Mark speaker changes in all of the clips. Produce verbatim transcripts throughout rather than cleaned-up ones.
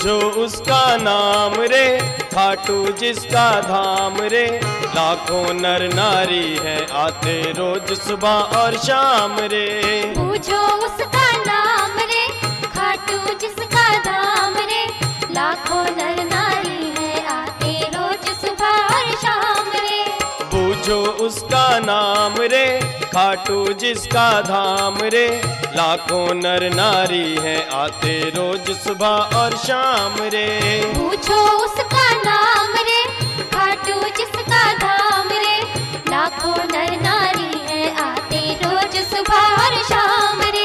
Speaker 1: बूझो उसका नाम रे, खाटू जिसका धाम रे। लाखों नर नारी है आते रोज सुबह और शाम रे।
Speaker 2: बूझो उसका नाम रे, खाटू जिसका धाम रे। लाखों नर नारी है आते रोज सुबह और शाम रे।
Speaker 1: बूझो उसका नाम रे, खाटू जिसका धाम रे। लाखों नर नारी है आते रोज सुबह और शाम रे।
Speaker 2: पूछो उसका नाम रे, खाटू जिसका धाम रे। लाखों नर नारी है आते रोज सुबह और शाम रे।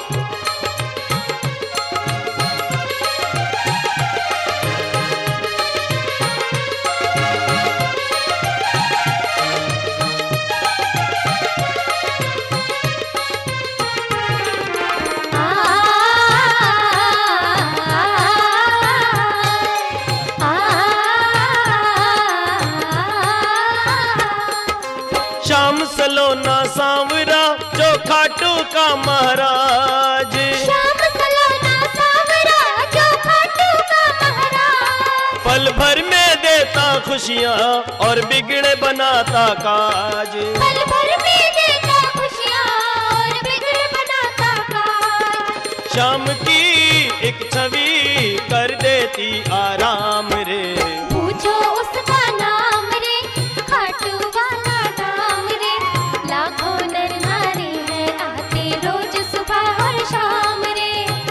Speaker 1: श्याम सलोना सांवरा जो खाटू का महाराज।
Speaker 2: श्याम सलोना सांवरा जो खाटू का महाराज।
Speaker 1: पल भर में देता खुशियाँ और बिगड़े बनाता काज।
Speaker 2: पल भर में देता खुशियाँ और बिगड़े बनाता काज।
Speaker 1: श्याम की एक छवि कर देती आराम रे।
Speaker 2: पूछो उसका नाम रे, खाटू वाला धाम रे। लाखों नर नारी है आते रोज सुबह और शाम रे।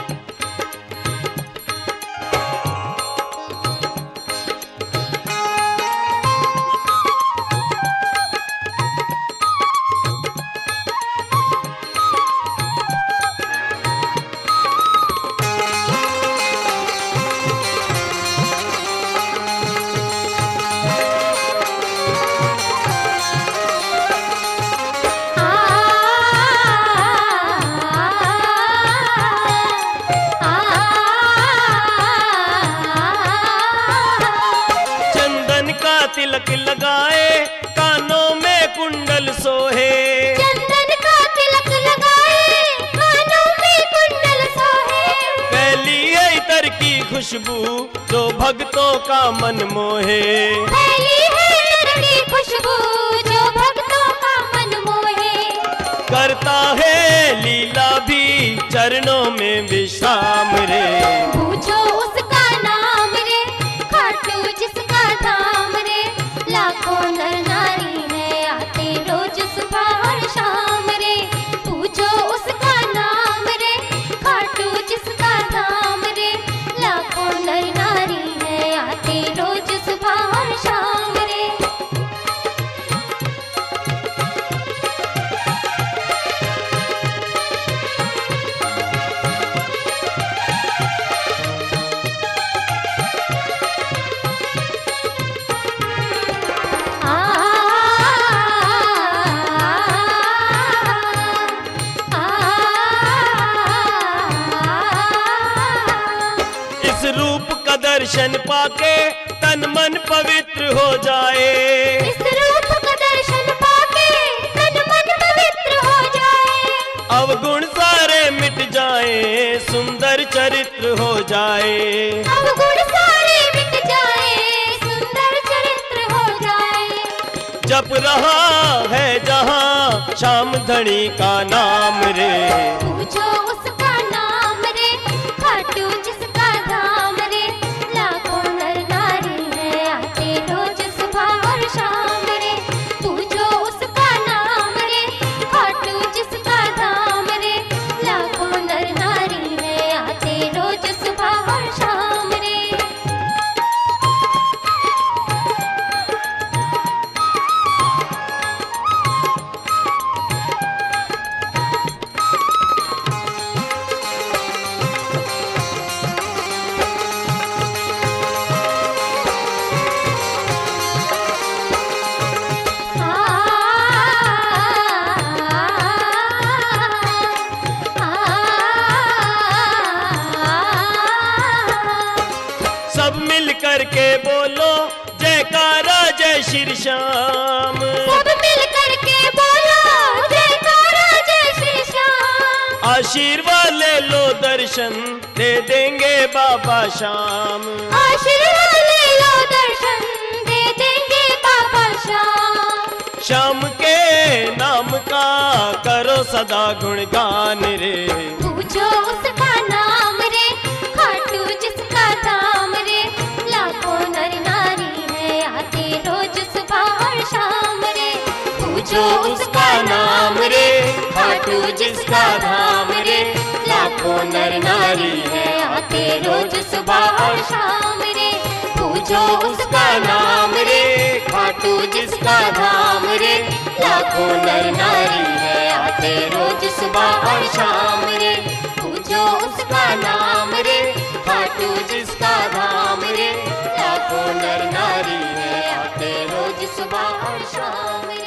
Speaker 1: तिलक लगाए कानों में कुंडल सोहे।
Speaker 2: चंदन का तिलक लगाए कानों में कुंडल सोहे।
Speaker 1: फैली है इतर की खुशबू जो भक्तों का मन मोहे।
Speaker 2: फैली है इतर की खुशबू जो भक्तों का मन मोहे।
Speaker 1: करता है लीला भी चरणों में विश्राम रे।
Speaker 2: पूछो उसका नाम रे, खाटू जिसका धाम रे। लाखों नर नारी है आते रोज सुबह और शाम रे। पूछो उसका नाम रे, खाटू जिसका धाम रे। लाखों नर नारी है आते रोज सुबह और शाम रे।
Speaker 1: रूप का दर्शन पाके तन मन पवित्र हो जाए।
Speaker 2: इस रूप का दर्शन पाके तन मन पवित्र हो जाए।
Speaker 1: अवगुण सारे मिट जाए, सुंदर चरित्र हो जाए।
Speaker 2: अवगुण सारे मिट जाए, सुंदर चरित्र हो जाए।
Speaker 1: जप रहा है जहाँ श्याम धनी का नाम रे।
Speaker 2: पूछो उसका नाम रे, खाटू जिसका धाम रे। लाखों नर नारी है आते रोज सुबह और शाम रे। पूछो उसका नाम रे, खाटू जिसका धाम रे। लाखों नर नारी है आते रोज सुबह और शाम रे।
Speaker 1: सब मिल करके बोलो जयकारा जय श्री श्याम।
Speaker 2: सब मिल करके बोलो जयकारा जय श्री श्याम।
Speaker 1: आशीर्वाद ले लो दर्शन दे देंगे बाबा शाम।
Speaker 2: आशीर्वाद ले लो दर्शन दे देंगे बाबा शाम।
Speaker 1: श्याम के नाम का करो सदा गुणगान रे।
Speaker 2: पूछो उसका नाम रे, खाटू जिसका धाम रे। लाखों नर नारी है आते रोज सुबह और शाम रे।
Speaker 1: पूछो उसका नाम रे, खाटू जिसका धाम रे। लाखों नर नारी है आते रोज सुबह और शाम रे। पूछो उसका नाम रे, खाटू जिसका धाम रे। लाखों नर नारी है आते रोज सुबह और शाम रे। पूछो उसका नाम रे, खाटू जिसका धाम रे। लाखों नर नारी है आते रोज सुबह और शाम रे।